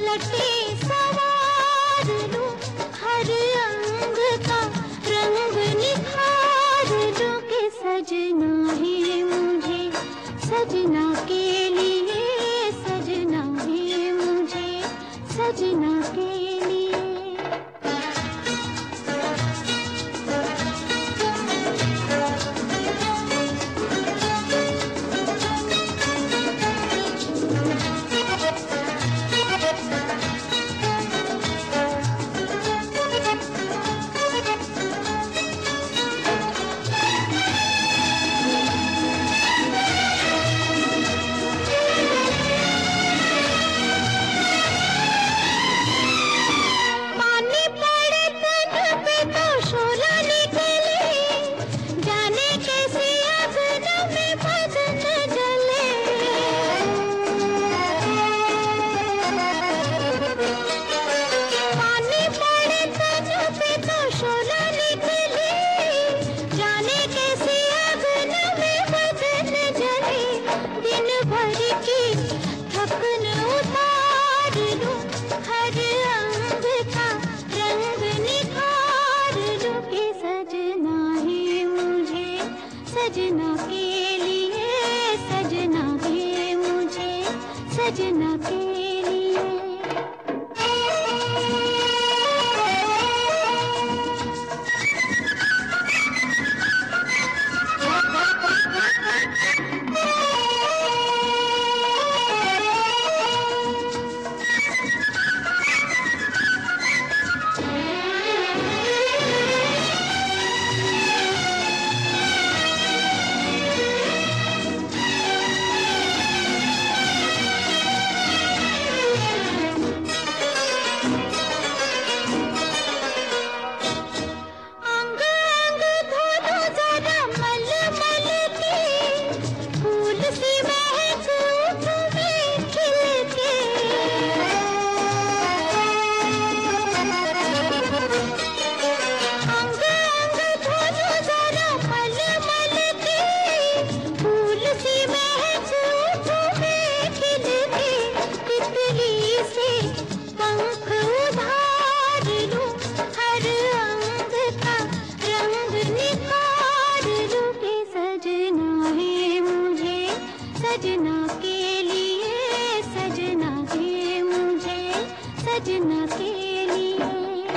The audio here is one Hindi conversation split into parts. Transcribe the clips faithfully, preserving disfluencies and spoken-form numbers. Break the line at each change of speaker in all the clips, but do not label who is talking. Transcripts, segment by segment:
लटे सवार लूं, हर अंग का रंग निखार लूं कि सजना है मुझे, सजना के लिए, सजना है मुझे, सजना के लिए। सजना के लिए, सजना है मुझे, सजना के लिए। सजना के लिए, सजना है मुझे, सजना के लिए।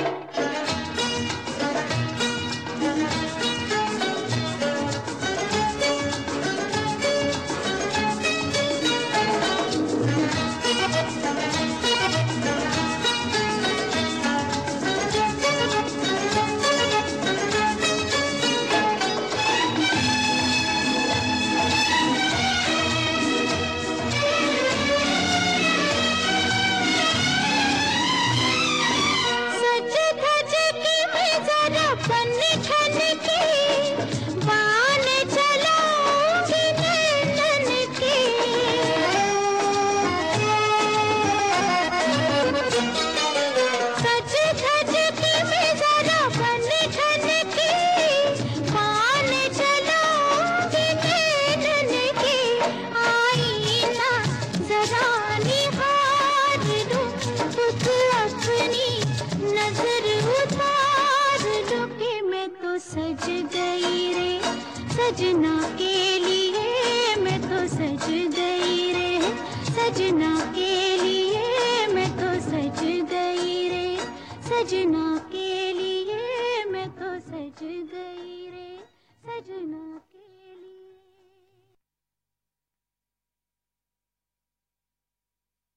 सज गई रे सजना के लिए, मैं तो सज गई रे सजना के लिए, मैं तो सज गई रे सजना।